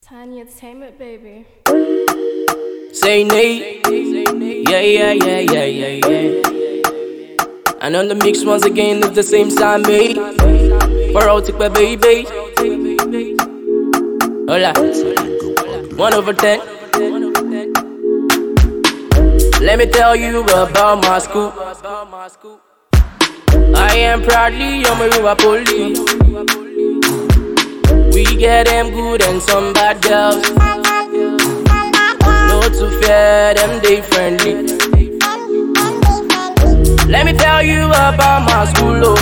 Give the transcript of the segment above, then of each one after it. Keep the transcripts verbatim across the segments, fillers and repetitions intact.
Tiny Entertainment, baby. Say Nate, yeah, yeah, yeah, yeah, yeah, yeah. And on the mix once again, it's the same sound made. For out my baby. Hola, one over ten. Let me tell you about my school. I am proudly on my river police. We get them good and some bad girls. No to fear them, they friendly. Let me tell you about my school, oh.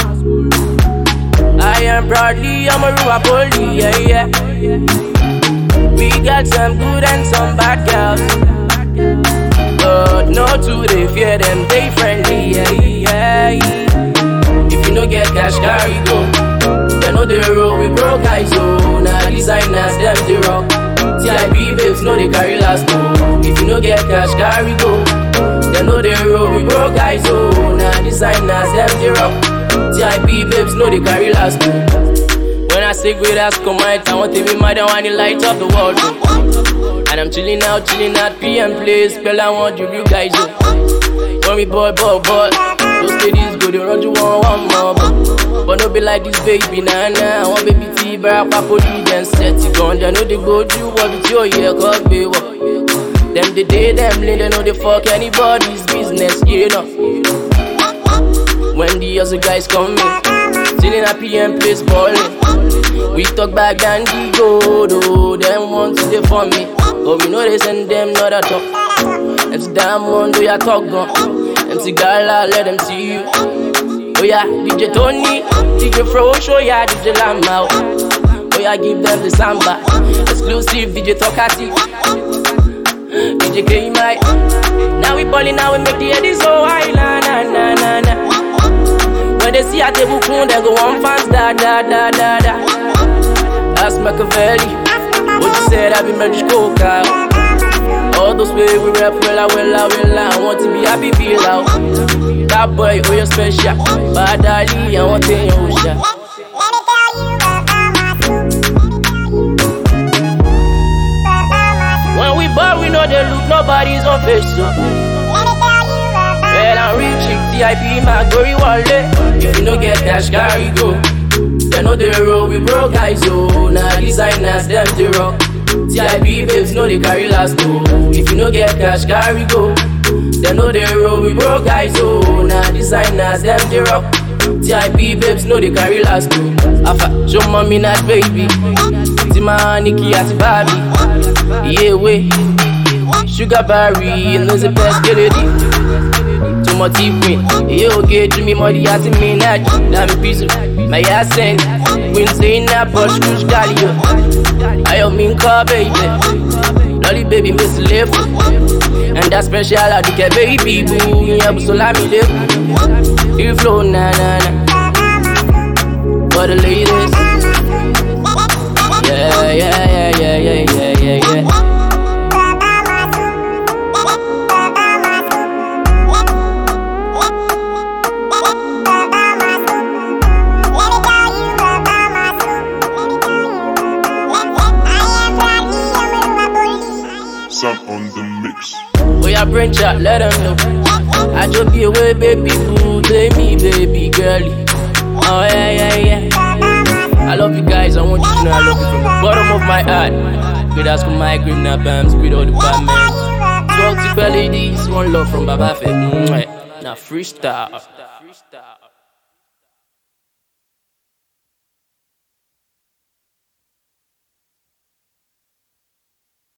I am proudly on my river police, yeah, yeah. We got some good and some bad girls. But no to they fear them, they friendly, yeah, yeah, yeah. If you no get cash, carry go. They know they roll with broke guys, oh. Now designers, them they rock. T I P babes know they carry last, oh. If you no get cash, carry go. They know they roll with broke guys, oh. Now designers, them they rock. T I P babes know they carry last, oh. When I say great ass come out, I want to be mad and want to light up the world, oh. And I'm chilling out, chilling out, P M place. Girl, I want you, you guys, oh. Want me boy, boy, boy. Those ladies go, they run you one, one more, but, but no be like this baby, nah, nah. I want baby T, but I put it and set it gun. They know they go do what it's your year, cause baby. Them the day, them late, they know they fuck anybody's business, you know. When the other guys come in, chilling at P M place, balling. We talk back and the go, though. Them want to they for me, but we know they send them not at all. And to damn one, do ya talk gun. And to Gala, let them see you. Oh yeah, D J Tony, D J Fro, show ya D J Lamau. Oh yeah, give them the samba. Exclusive D J Tokati, D J K-Mike. Now we ballin', now we make the eddies so high, na na na na na. When they see a table coon, they go on fans, da da da da da. Ask Machiavelli, what you said, I be magic coca. All those way we rap, well, well, well, I want to be happy, feel out. That boy, oh, you're special. Bad Ali, I want to hear you, shot. When we ball, we know they look, nobody's on face, so. Well, I'm reaching T I P, my gory wallet. If you no get cash, carry go. They know they roll with broke guys, oh. Now designers, them they rock. T I P babes know they carry last, oh. If you no get cash, carry go. They know they roll with broke guys, oh. Now designers, them they rock. T I P babes know they carry last, oh. Afa, show mommy not baby. Tima, Nikki, at Barbie. Yeah, way. Sugar Barry, knows the best, get it. Too much queen. Yeah, okay, to me, money, as me, not. Damn piece of my ass send. Queen saying that, push, push, Galio. I am in car, baby. Lolly, baby, miss left. And that special, I do get baby, boo. Yeah, but so let me live. You flow, na, na, na. For the ladies. Yeah, yeah, yeah, yeah, yeah, yeah, yeah, yeah. On the mix. Oh yeah, brain chat, let them know. I just be away, baby boo. Take me, baby girlie. Oh yeah, yeah, yeah. I love you guys, I want you to know I love you from the bottom of my heart. Good ass for my green now, bams, with all the bad men. Talk to ladies, one love from Baba Fett. Now freestyle.